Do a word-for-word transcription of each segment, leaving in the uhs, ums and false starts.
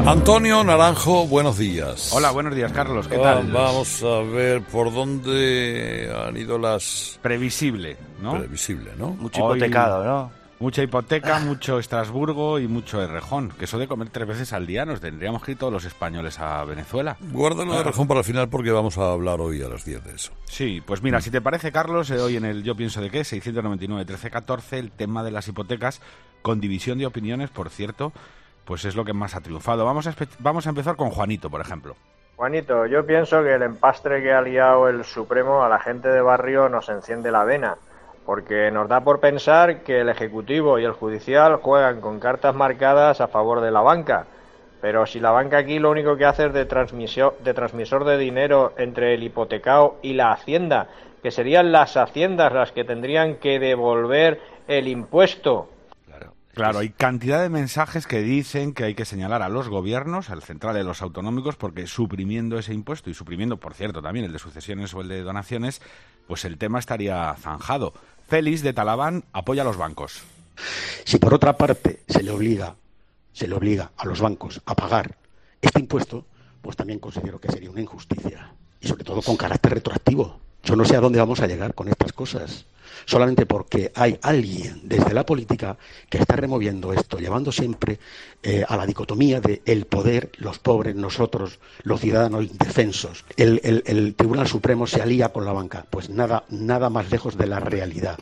Antonio Naranjo, buenos días. Hola, buenos días, Carlos. ¿Qué ah, tal? Vamos a ver por dónde han ido las... Previsible, ¿no? Previsible, ¿no? Mucho hipotecado, Hoy... ¿no? Mucha hipoteca, mucho Estrasburgo y mucho Errejón. Que eso de comer tres veces al día nos tendríamos que ir todos los españoles a Venezuela. Guárdalo de Errejón para el final porque vamos a hablar hoy a las diez de eso. Sí, pues mira, si te parece, Carlos, eh, hoy en el Yo Pienso de Qué, seiscientos noventa y nueve, trece, catorce, el tema de las hipotecas, con división de opiniones, por cierto, pues es lo que más ha triunfado. Vamos a, vamos a empezar con Juanito, por ejemplo. Juanito, yo pienso que el empastre que ha liado el Supremo a la gente de barrio nos enciende la vena, porque nos da por pensar que el Ejecutivo y el Judicial juegan con cartas marcadas a favor de la banca, pero si la banca aquí lo único que hace es de, transmisor, de transmisor de dinero entre el hipotecado y la Hacienda, que serían las haciendas las que tendrían que devolver el impuesto. Claro, hay cantidad de mensajes que dicen que hay que señalar a los gobiernos, al central y a los autonómicos, porque suprimiendo ese impuesto y suprimiendo, por cierto, también el de sucesiones o el de donaciones, pues el tema estaría zanjado. Félix de Talaván apoya a los bancos. Si por otra parte se le obliga, se le obliga a los bancos a pagar este impuesto, pues también considero que sería una injusticia y sobre todo con carácter retroactivo. Yo no sé a dónde vamos a llegar con estas cosas. Solamente porque hay alguien desde la política que está removiendo esto, llevando siempre eh, a la dicotomía de el poder, los pobres, nosotros, los ciudadanos indefensos. El, el, el Tribunal Supremo se alía con la banca. Pues nada, nada más lejos de la realidad.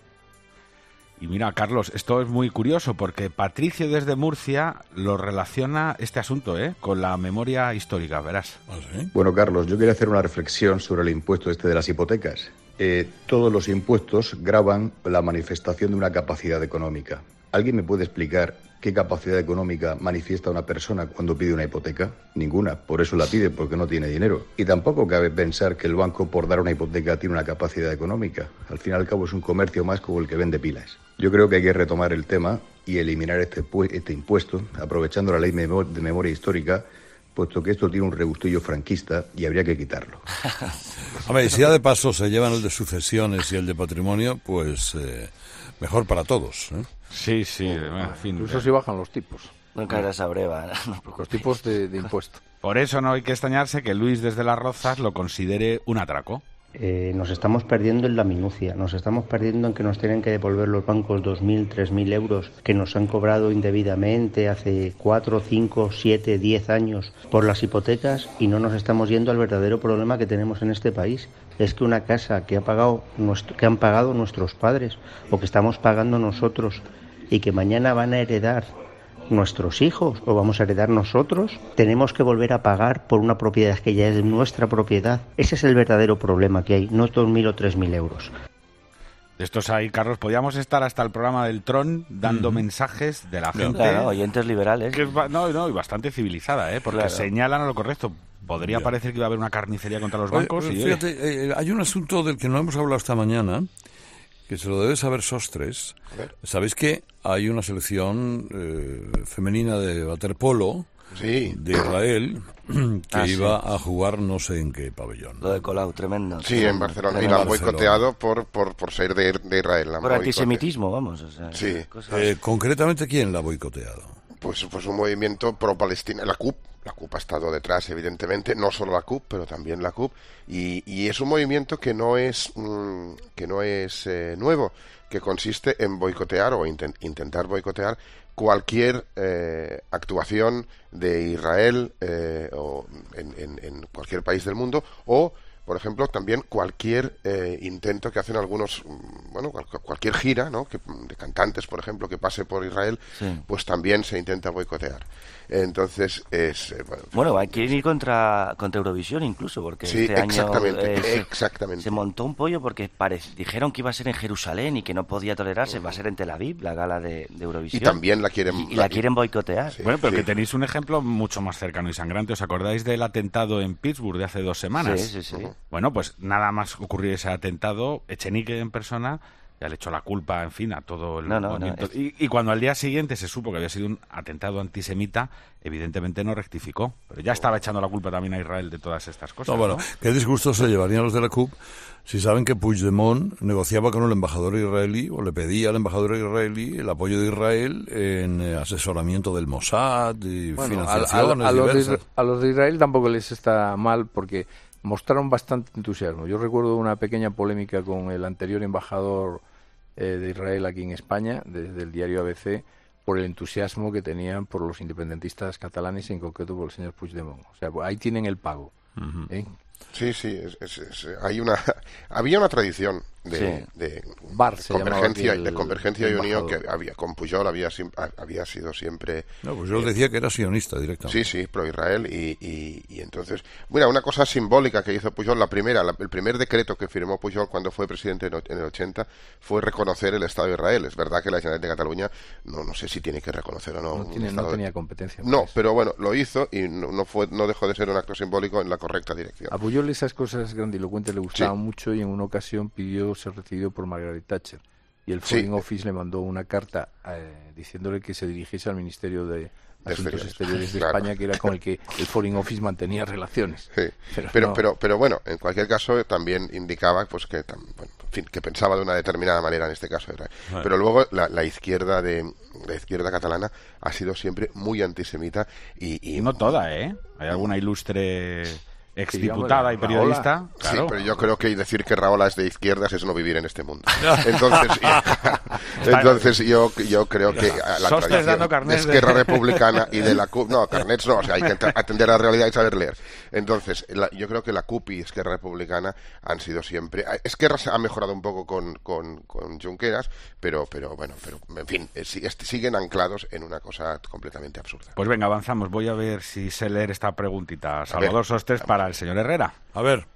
Y mira, Carlos, esto es muy curioso porque Patricio desde Murcia lo relaciona este asunto ¿eh? con la memoria histórica, verás. ¿Ah, sí? Bueno, Carlos, yo quería hacer una reflexión sobre el impuesto este de las hipotecas. Eh, todos los impuestos gravan la manifestación de una capacidad económica. ¿Alguien me puede explicar qué capacidad económica manifiesta una persona cuando pide una hipoteca? Ninguna, por eso la pide, porque no tiene dinero. Y tampoco cabe pensar que el banco, por dar una hipoteca, tiene una capacidad económica. Al fin y al cabo es un comercio más como el que vende pilas. Yo creo que hay que retomar el tema y eliminar este, este impuesto, aprovechando la ley de memoria histórica, puesto que esto tiene un regustillo franquista y habría que quitarlo. A ver, si ya de paso se llevan el de sucesiones y el de patrimonio, pues eh, mejor para todos, ¿eh? Sí, sí, en fin. Incluso si bajan los tipos. No caerás a breva. No, los tipos de, de impuesto. Por eso no hay que extrañarse que Luis desde Las Rozas lo considere un atraco. Eh, nos estamos perdiendo en la minucia, nos estamos perdiendo en que nos tienen que devolver los bancos dos mil, tres mil euros que nos han cobrado indebidamente hace cuatro, cinco, siete, diez años por las hipotecas y no nos estamos yendo al verdadero problema que tenemos en este país. Es que una casa que, ha pagado nuestro, que han pagado nuestros padres o que estamos pagando nosotros y que mañana van a heredar nuestros hijos o vamos a heredar nosotros, tenemos que volver a pagar por una propiedad que ya es nuestra propiedad. Ese es el verdadero problema que hay, no dos mil o tres mil euros. Estos ahí, Carlos, podíamos estar hasta el programa del Tron dando uh-huh. mensajes de la gente. Claro, oyentes liberales. Que es, no, no, y bastante civilizada, ¿eh? Porque claro. señalan a lo correcto. Podría yeah. parecer que iba a haber una carnicería contra los bancos. Oye, y, fíjate, eh, hay un asunto del que no hemos hablado esta mañana, que se lo debe saber Sostres. ¿Sabéis que hay una selección eh, femenina de waterpolo sí. de Israel que ah, iba sí. a jugar no sé en qué pabellón? Lo de Colau, tremendo. Sí, en Barcelona. Y la han boicoteado por, por, por ser de, de Israel. Por antisemitismo, vamos. O sea, sí. Eh, concretamente, ¿quién la ha boicoteado? Pues, pues un movimiento pro-Palestina, la C U P. La C U P ha estado detrás, evidentemente, no solo la C U P, pero también la C U P. Y, y es un movimiento que no es, mmm, que no es eh, nuevo, que consiste en boicotear o intent, intentar boicotear cualquier eh, actuación de Israel eh, o en, en, en cualquier país del mundo o por ejemplo, también cualquier eh, intento que hacen algunos, bueno, cual, cualquier gira, ¿no? Que, de cantantes, por ejemplo, que pase por Israel, sí. pues también se intenta boicotear. Entonces, es... Eh, bueno, bueno, hay que ir contra, contra Eurovisión incluso, porque sí, este exactamente, año eh, exactamente. Se, se montó un pollo porque pare, dijeron que iba a ser en Jerusalén y que no podía tolerarse, uh-huh. va a ser en Tel Aviv, la gala de, de Eurovisión. Y también la quieren... Y, y la, la quieren boicotear. Sí, bueno, pero sí. que tenéis un ejemplo mucho más cercano y sangrante. ¿Os acordáis del atentado en Pittsburgh de hace dos semanas? Sí, sí, sí. Uh-huh. Bueno, pues nada más ocurrir ese atentado, Echenique en persona ya le echó la culpa, en fin, a todo el no, no, movimiento. No, es... y, y cuando al día siguiente se supo que había sido un atentado antisemita, evidentemente no rectificó. Pero ya estaba echando la culpa también a Israel de todas estas cosas. No, bueno, ¿no? qué disgusto se llevarían los de la C U P si saben que Puigdemont negociaba con el embajador israelí o le pedía al embajador israelí el apoyo de Israel en eh, asesoramiento del Mossad y bueno, financiaciones a, a, a, los diversas. de, a los de Israel tampoco les está mal porque mostraron bastante entusiasmo. Yo recuerdo una pequeña polémica con el anterior embajador eh, de Israel aquí en España, desde el diario A B C, por el entusiasmo que tenían por los independentistas catalanes y en concreto por el señor Puigdemont. O sea, ahí tienen el pago. Uh-huh. ¿eh? Sí, sí, es, es, es, hay una, había una tradición de, sí. de, Bar, de convergencia, el, de convergencia y unión que embajador. había con Pujol había, había sido siempre... No, pues yo eh, decía que era sionista directamente. Sí, sí, pro-Israel y, y, y entonces... Mira, una cosa simbólica que hizo Pujol, la primera, la, el primer decreto que firmó Pujol cuando fue presidente en, en el ochenta fue reconocer el Estado de Israel. Es verdad que la Generalitat de Cataluña, no, no sé si tiene que reconocer o no. No, tiene, no tenía competencia. No, eso. Pero bueno, lo hizo y no, no, fue, no dejó de ser un acto simbólico en la correcta dirección. A Pujol esas cosas grandilocuentes le gustaban sí. mucho y en una ocasión pidió ser recibido por Margaret Thatcher y el Foreign sí. Office le mandó una carta eh, diciéndole que se dirigiese al Ministerio de Asuntos Exteriores, Exteriores de claro. España, que era con el que el Foreign Office mantenía relaciones. Sí. Pero, pero, no. pero, pero bueno, en cualquier caso también indicaba pues que, bueno, en fin, que pensaba de una determinada manera en este caso. Era. Bueno. Pero luego la, la izquierda de la izquierda catalana ha sido siempre muy antisemita y, y no toda, ¿eh? Hay alguna ilustre exdiputada y periodista. Claro. Sí, pero yo creo que decir que Rahola es de izquierdas es no vivir en este mundo. Entonces, entonces yo, yo creo que la tradición de Esquerra Republicana y de la C U P, no, carnets no, o sea, hay que atender a la realidad y saber leer. Entonces, la, yo creo que la C U P y Esquerra Republicana han sido siempre... Esquerra se ha mejorado un poco con, con, con Junqueras, pero, pero bueno, pero en fin, siguen anclados en una cosa completamente absurda. Pues venga, avanzamos. Voy a ver si sé leer esta preguntita. Salvador Sostres para el señor Herrera. A ver.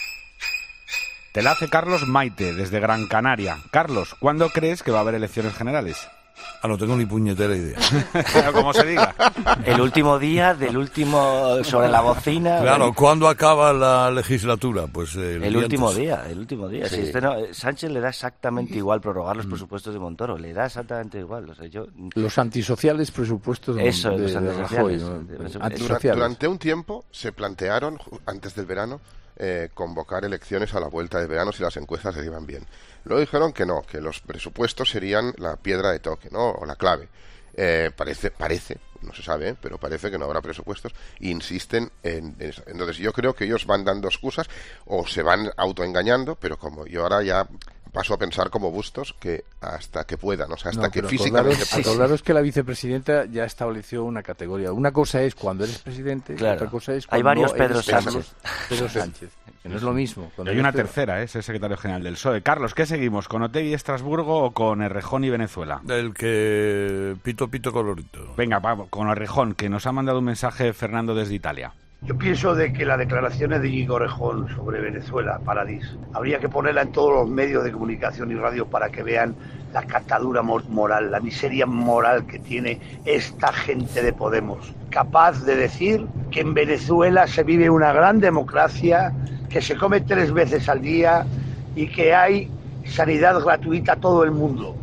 Te la hace Carlos Maite, desde Gran Canaria. Carlos, ¿cuándo crees que va a haber elecciones generales? Ah, no tengo ni puñetera idea. Como se diga. El último día del último sobre la bocina. Claro, ¿eh? ¿Cuándo acaba la legislatura? Pues el, el último antes. día, el último día. Sí. Sí, este no, Sánchez le da exactamente igual prorrogar los presupuestos de Montoro, le da exactamente igual. O sea, yo... Los antisociales presupuestos de, Eso, de, los antisociales. de Rajoy, de, ¿no? Antisociales. Durante un tiempo se plantearon, antes del verano, eh, convocar elecciones a la vuelta de verano si las encuestas se iban bien. Luego dijeron que no, que los presupuestos serían la piedra de toque, ¿no? O la clave. Eh, parece, parece, no se sabe, ¿eh? Pero parece que no habrá presupuestos. E insisten en, en eso. Entonces yo creo que ellos van dando excusas o se van autoengañando, pero como yo ahora ya paso a pensar como Bustos que hasta que puedan, o sea, hasta no, que físicamente puedan. Acordaros que la vicepresidenta ya estableció una categoría. Una cosa es cuando eres presidente, claro. Otra cosa es cuando hay varios no Pedro Sánchez. Pedro Sánchez. Que no es lo mismo. Y hay una Pedro... tercera, ¿eh? Es el secretario general del P S O E. Carlos, ¿qué seguimos? ¿Con Otegi y Estrasburgo o con Errejón y Venezuela? El que pito pito colorito. Venga, vamos, con Errejón, que nos ha mandado un mensaje Fernando desde Italia. Yo pienso de que las declaraciones de Íñigo Errejón sobre Venezuela, Paradís, habría que ponerla en todos los medios de comunicación y radio para que vean la catadura moral, la miseria moral que tiene esta gente de Podemos. Capaz de decir que en Venezuela se vive una gran democracia, que se come tres veces al día y que hay sanidad gratuita a todo el mundo.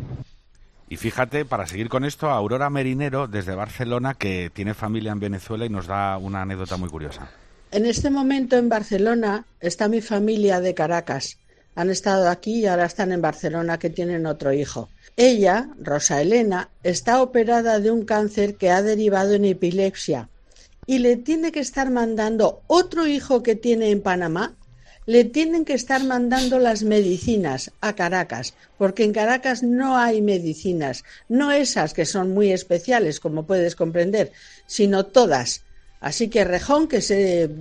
Y fíjate, para seguir con esto, Aurora Merinero, desde Barcelona, que tiene familia en Venezuela y nos da una anécdota muy curiosa. En este momento en Barcelona está mi familia de Caracas. Han estado aquí y ahora están en Barcelona, que tienen otro hijo. Ella, Rosa Elena, está operada de un cáncer que ha derivado en epilepsia y le tiene que estar mandando otro hijo que tiene en Panamá. Le tienen que estar mandando las medicinas a Caracas, porque en Caracas no hay medicinas, no esas que son muy especiales, como puedes comprender, sino todas. Así que Errejón, que se...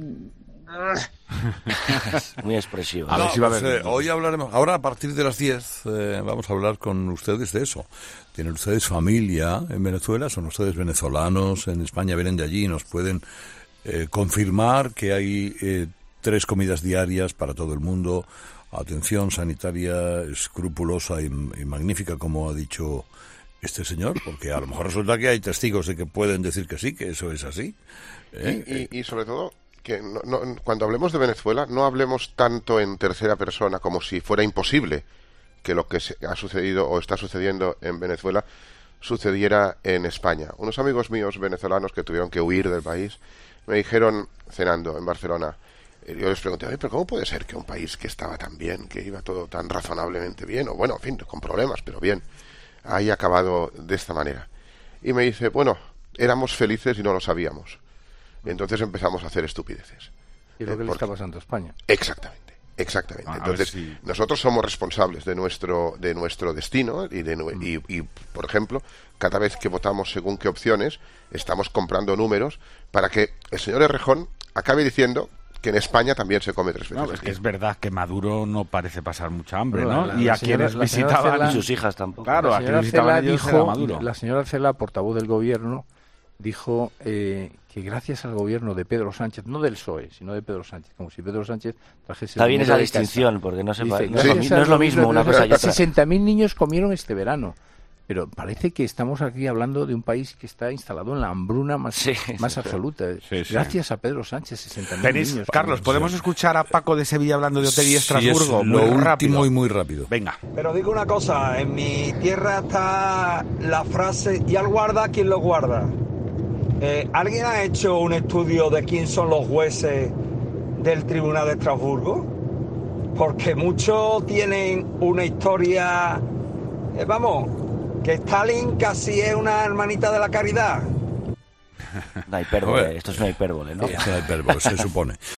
Muy expresivo. No, si pues, eh, hoy hablaremos, ahora a partir de las diez eh, vamos a hablar con ustedes de eso. ¿Tienen ustedes familia en Venezuela? ¿Son ustedes venezolanos? En España vienen de allí y nos pueden eh, confirmar que hay... Eh, tres comidas diarias para todo el mundo, atención sanitaria escrupulosa y, y magnífica, como ha dicho este señor, porque a lo mejor resulta que hay testigos de que pueden decir que sí, que eso es así. ¿eh? Y, y, y sobre todo, que no, no, cuando hablemos de Venezuela, no hablemos tanto en tercera persona como si fuera imposible que lo que se ha sucedido o está sucediendo en Venezuela sucediera en España. Unos amigos míos venezolanos que tuvieron que huir del país me dijeron, cenando en Barcelona, yo les pregunté, pero ¿cómo puede ser que un país que estaba tan bien, que iba todo tan razonablemente bien, o bueno, en fin, con problemas, pero bien, haya acabado de esta manera? Y me dice, bueno, éramos felices y no lo sabíamos. Entonces empezamos a hacer estupideces. Y lo que eh, le está pasando a España. Exactamente. Exactamente. A Entonces, si... nosotros somos responsables de nuestro de nuestro destino y, de, mm. y, y, por ejemplo, cada vez que votamos según qué opciones, estamos comprando números para que el señor Errejón acabe diciendo que en España también se come tres veces. No, es que es verdad que Maduro no parece pasar mucha hambre, ¿no? La, la, y la a señora, quienes visitaban... Cela, y sus hijas tampoco. Claro, a quienes visitaban ellos era Maduro. La señora Cela, portavoz del gobierno, dijo eh, que gracias al gobierno de Pedro Sánchez, no del P S O E, sino de Pedro Sánchez, como si Pedro Sánchez trajese... Está bien esa distinción, porque no, se dice, no, sí. es, lo, no es lo mismo una cosa y otra. sesenta mil niños comieron este verano. Pero parece que estamos aquí hablando de un país que está instalado en la hambruna más, sí, más sí, absoluta. Sí, sí. Gracias a Pedro Sánchez, sesenta mil niños. Carlos, ¿podemos sí. escuchar a Paco de Sevilla hablando de Hotel y Estrasburgo? Sí, muy lo rápido. último y muy rápido. Venga. Pero digo una cosa, en mi tierra está la frase, y al guarda, ¿quién lo guarda? Eh, ¿Alguien ha hecho un estudio de quién son los jueces del Tribunal de Estrasburgo? Porque muchos tienen una historia, eh, vamos... que Stalin casi es una hermanita de la caridad. Una hipérbole, esto es una hipérbole, ¿no? Es una hipérbole, se supone.